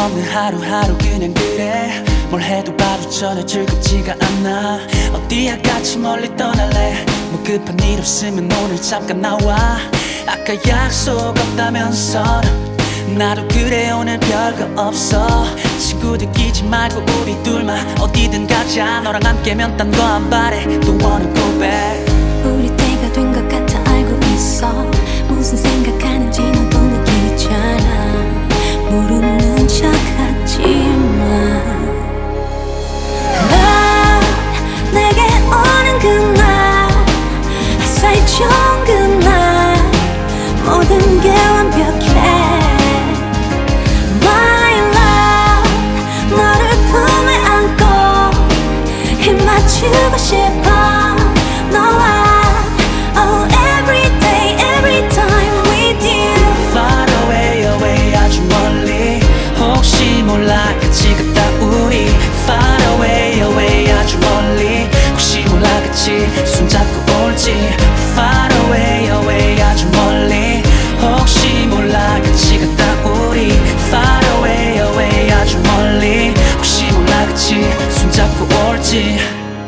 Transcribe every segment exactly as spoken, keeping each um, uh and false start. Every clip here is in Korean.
없는 하루하루 그냥 그래. 뭘 해도 바로 전혀 즐겁지가 않아. 어디야 같이 멀리 떠날래. 뭐 급한 일 없으면 오늘 잠깐 나와. 아까 약속 없다면서 나도 그래 오늘 별거 없어. 친구들 끼지 말고 우리 둘만 어디든 가자. 너랑 함께면 딴 거 안 바래. Don't wanna go back. 우리 때가 된 것 같아 알고 있어. 무슨 생각하는지 너도 느끼잖아. 모르는 척 하지마. 넌 내게 오는 그날 햇살 좋은 그날 모든 게 완벽해. My love 너를 품에 안고 힘 맞추고 싶어. 너와 Oh every day every time with you. Far away away 아주 멀리. 혹시 몰라 같이 갔다 우리. Far away away 아주 멀리. 혹시 몰라 같이 손잡고 올지. Far away away 아주 멀리. 혹시 몰라 같이 갔다 우리. Far away away 아주 멀리. 혹시 몰라 같이 손잡고 올지.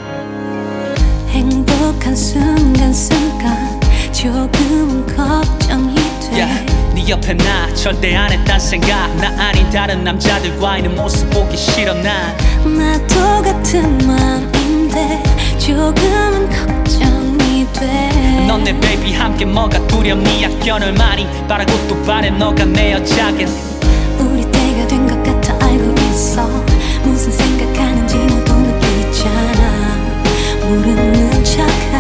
행복한 순간순간 조금은 걱정이 돼. yeah, 네 옆에 나 절대 안 했단 생각. 나 아닌 다른 남자들과 있는 모습 보기 싫어. 난 나도 같은 맘인데 조금은 걱정이 돼. 넌 내 베이비 함께 뭐가 두렵니. 약견을 많이 바라고 또 바래. 너가 내 여자긴. 우리 때가 된 것 같아 알고 있어. 무슨 생각하는지 너도 느끼잖아. 모르는 척